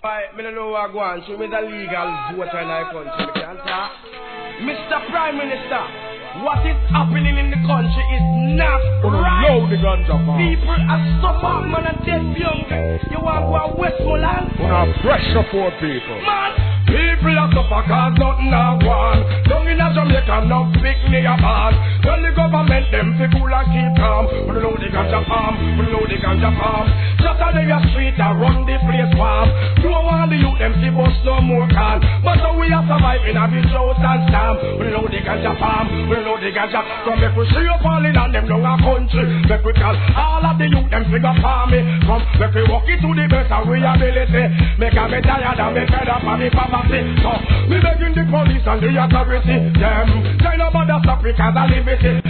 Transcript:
I don't know what I want. So, I'm a legal voter in our country. I can't talk. Mr. Prime Minister, what is happening in the country is not right. Load the ganja farm. People are suffering, man, and dead young. You want to go to Westmoreland? Wanna pressure for people. Man, people are suffering cause nothing are one. Down in a Jamaica, no big near band. Tell the government them fi cool and keep calm. We know the ganja farm, we know the ganja farm. Just on the street, I run the place farm. Don't want the youth them see bust no more can. But so we are surviving a bit house and stamp. We know the ganja farm, we know the ganja. Come make we see you falling on them down a country. Make we call all of the youth them figure farm me. Come make we walk it to the best of reality. Make a me tired and me fed up of me poverty. So we begging the police and the authority. Them tell nobody stop because of liberty.